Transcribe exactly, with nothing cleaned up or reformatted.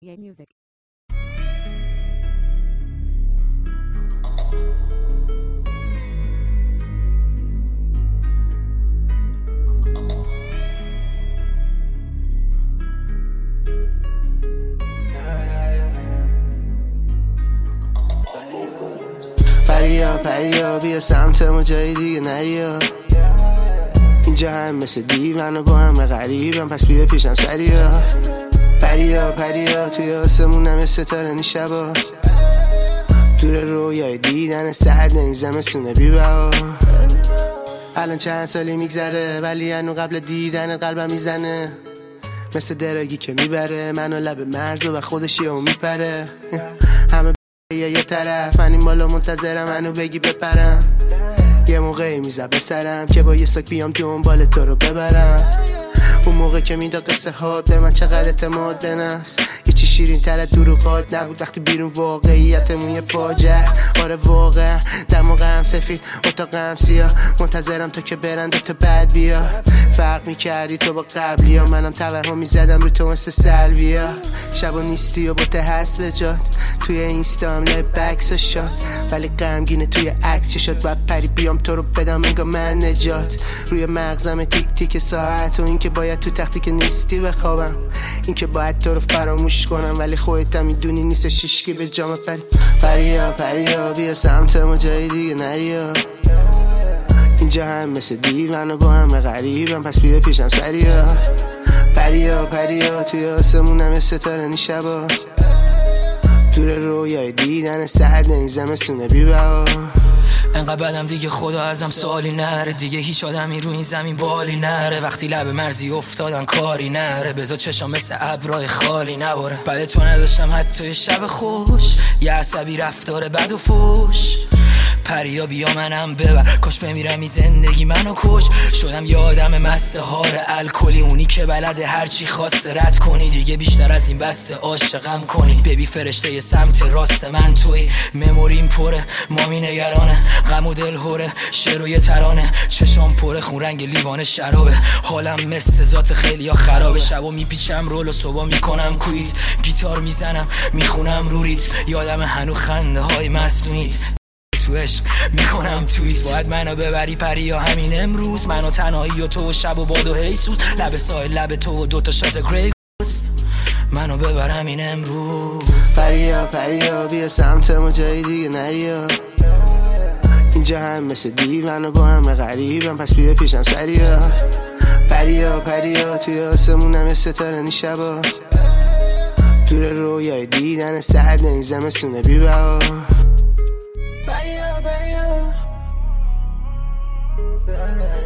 Yay music. پریا پریا بیا سمت ما جای دیگه نریا، اینجا هم مثل دیوانو با همه غریبم، پس بیا پیشم سریا. پریا پریا توی آسمونم یه ستاره نی شبا، دور رویای دیدن سرد این زمستونه بی بها. الان چند سالی میگذره ولی هنو قبل دیدن قلبم میزنه، مثل دراگی که میبره منو لب مرز و خودش یهو میپره. همه یه یه طرف من این بالا منتظرم منو بگی بپرم، یه موقعی میزد به سرم که با یه ساک بیام دنبال تو رو ببرم. اون موقع که میداد قصه ها به من چقدر اعتماد به نفس، یه چی شیرین تر از دروغات نبود وقتی بیرون واقعیتمون یه فاجعه است. آره واقعا دماغم سفید اتاقم سیاه، منتظرم تو که برن تو بعد بیا. فرق میکردی تو با قبلی ها، منم توهم میزدم رو تو مثل سلویا. شبا نیستی و با ته هست به جات، توی اینستا هم لب بکس شد ولی غمگینه توی عکس. چه شد باید پری بیام تو رو بدم انگار من نجات، روی مغزم تیک تیک ساعت و این که باید تو تختی که نیستی بخوابم، این که باید تو رو فراموش کنم ولی خودت هم میدونی نیست شیشکی به جام پری. پریا پریا بیا سمت ما جای دیگه نریا، اینجا هم مثل دیوانو با همه غریبم، پس بیا پیشم سریا. پریا پریا توی آسمونم یه ستاره نی شبا، دور رویای دیدن سرد این زمستونه بی بها. انقدر بدم دیگه خدا ازم سوالی نره، دیگه هیچ آدمی رو این زمین بالی نره، وقتی لب مرزی افتادن کاری نره، بذار چشام مثل ابرای خالی نباره. بعد تو نداشتم حتی یه شب خوش، یه عصبی رفتار بد و فوش. پریا بیا منم ببر، کاش بمیرم این زندگی منو کش. شدم یه آدم مستهار الکلی، اونی که بلده هرچی خواسته رد کنی، دیگه بیشتر از این بسته عاشقم کنی. ببی فرشته سمت راست من توی مموریم پره، مامی نگرانه غم و دل هوره، شعر و یه ترانه چشام پره خون رنگ لیوان شرابه. حالم مثل ذات خیلی ها خرابه، شبا میپیچم رول و صبح میکنم کویت، گیتار میزنم میخونم روریت، یادم هنو خنده های مصنوعیت، تو عشق میکنم تویت. باید منو ببری پریا همین امروز، منو تنهایی و تو و شب و باد و هیسوس، لب سایل لب تو و دوتا شات گری گوس، منو ببر همین امروز. پریا پریا بیا سمت ما جای دیگه نریا، اینجا هم مثل دیوانو با همه غریبم، پس بیا پیشم سریا. پریا پریا توی آسمونم یه ستاره نی شبا، دور رویای دیدن سرد این زمستونه بی بها. Bye, bye, bye.